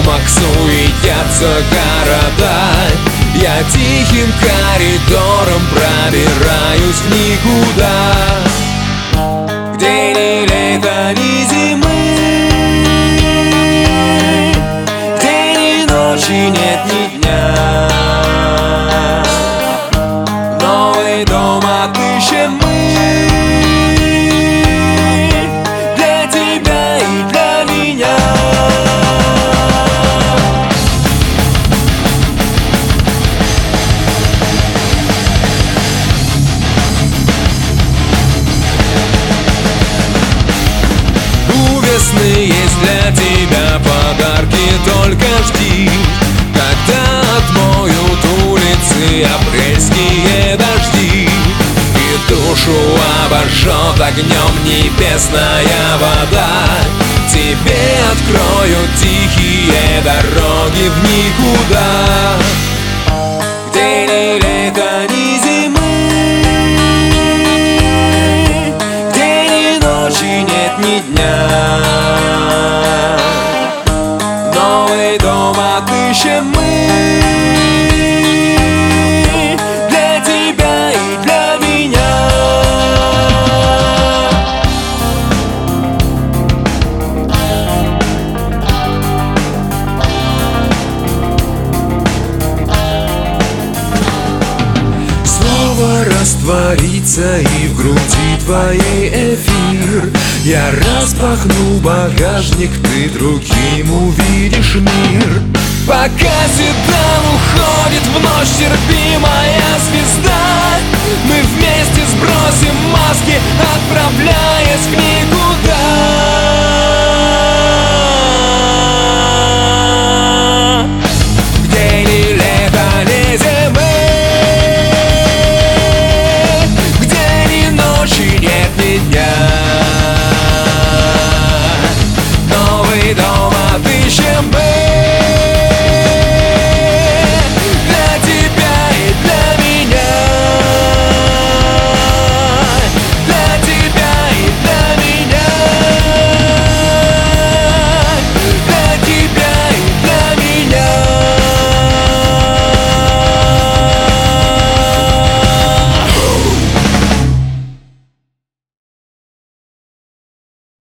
домах суетятся города. Я тихим коридором пробираюсь в никуда, где ни лета, ни зимы, где ни ночи нет, ни дня. Новый дом отыщем мы для тебя и для меня. У весны есть для тебя подарки, только жди, когда отмоют улицы апрельские дожди, и душу обожжет огнем небесная вода. Тебе откроют тихие дороги в никуда, где ни лета, ни зимы, где ни ночи нет, ни дня. Новый дом отыщем мы для тебя и для меня. Слово растворится, и в груди твоей эфир. Я распахну багажник, ты другим увидишь мир. Пока седан уходит в ночь терпимая звезда, мы вместе сбросим маски, отправляясь в никуда.